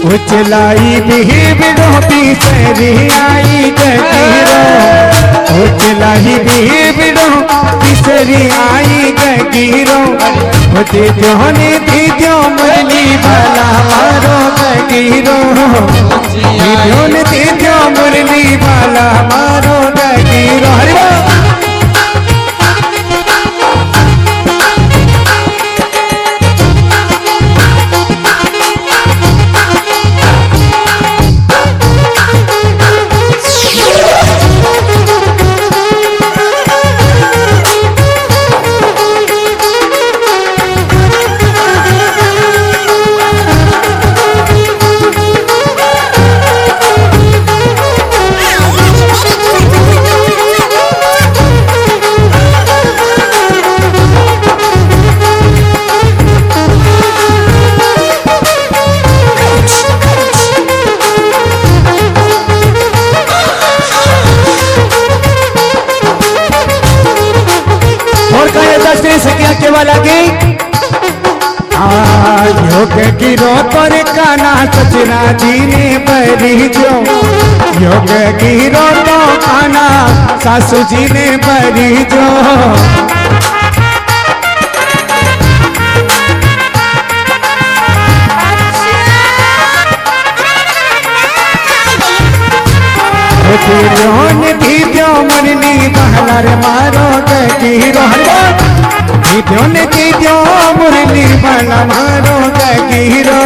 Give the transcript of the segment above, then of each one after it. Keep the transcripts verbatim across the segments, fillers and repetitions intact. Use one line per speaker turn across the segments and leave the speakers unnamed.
उचलाई भी बिड़ो पिसरी आई गगीरो उचलाई भी बिड़ो पिसरी आई गगीरो होते जोने दीदियो मुरली वाला मारो गगीरो दीदियों दीदियो मुरली वाला मारो गगीरो हरि लगे योग गिरो पर काना सजना जी ने बरी जो योग गिरो तो काना सासू जी ने बरी जो दीदियों मुरली बहलार मारो गिरो दीदियों ने दीदियों मुरली वाला मारो गगीरो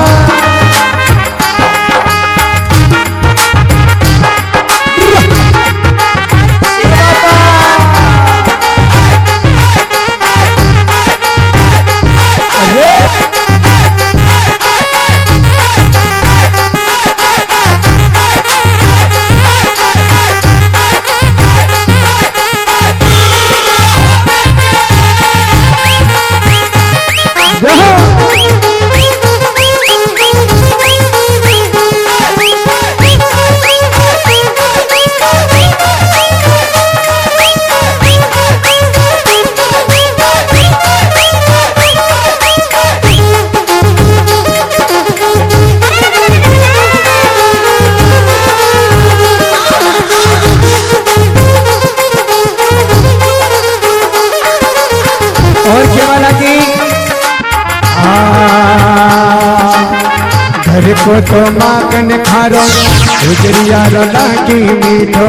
घर को तो माखन खारो गुजरिया लागी मीठो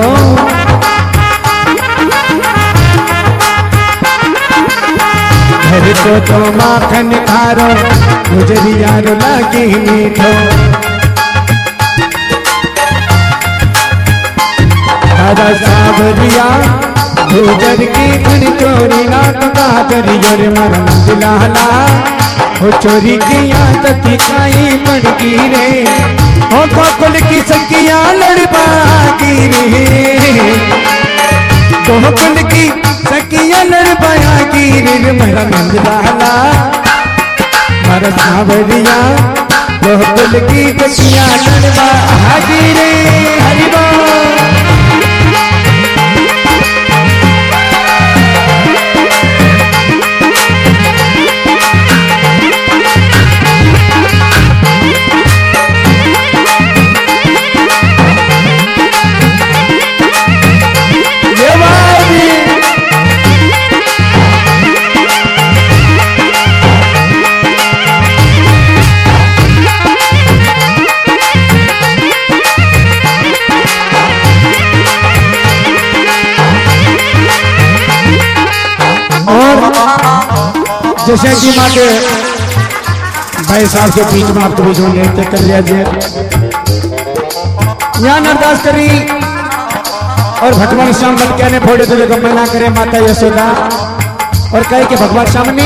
घर को तो माखन खारो गुजरिया लागी मीठो दादा सावरिया गुजर की धन चोरी ना तो कादर योर मरम दिलाला हो चोरी किया तती काई पड़ गई रे हो गोकुल की सखियां लड़बागी रे गोकुल की सखियां लड़बागी रे मेरा नंदलाला मारा सावरिया गोकुल की सखियां लड़बागी रे हरि बोल जैसे कि माँ के भाई साहब के बीच में आपको बीच में नृत्य कर लिया जाए यहाँ अरदास करी और भगवान श्याम लटकिया ने फोड़े तुझे को मना करे माता यशोदा और कहे कि भगवान श्याम ने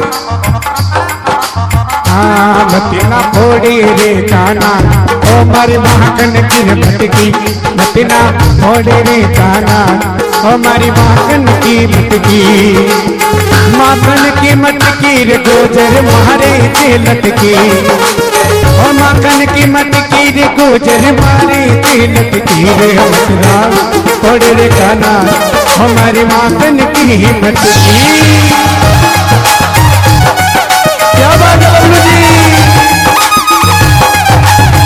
हाँ मतिना फोड़ी रे काना ओ मारी महाकन की भटकी मतिना फोड़े रे काना ओ मारी महाकन की भटकी माखन की मटकी रे गोजर मारे ते लटकी ओ माखन की मटकी रे गोजर मारे ते लटकी रे हसरा थोड़े रे काना हमारी माखन की मटकी क्या बात है बबलू जी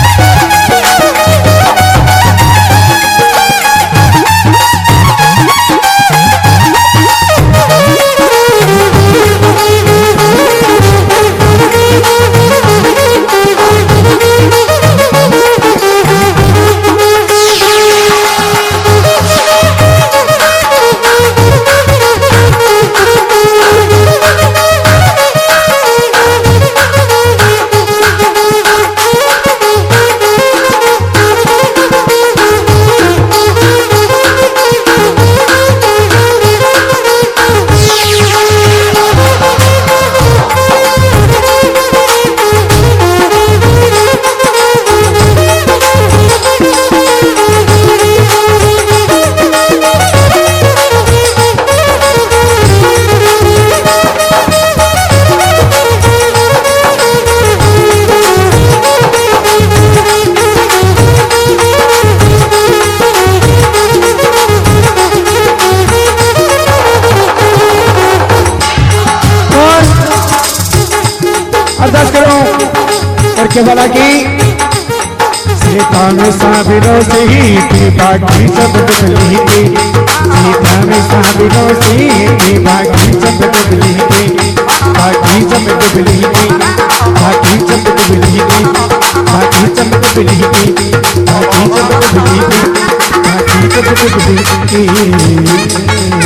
अरदास करो करके वाला की सीता में साबिरों से ही थी बाकी सब बदली थी सीता में साबिरों से ही थी बाकी सब बदली थी बाकी सब बदली थी बाकी सब बदली थी बाकी सब बदली थी बाकी सब बदली थी बाकी सब बदली थी।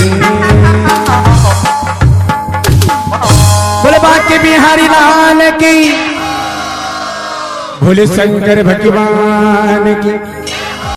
बोले बाके बिहारी लाल की, भोले शंकर भगवान की।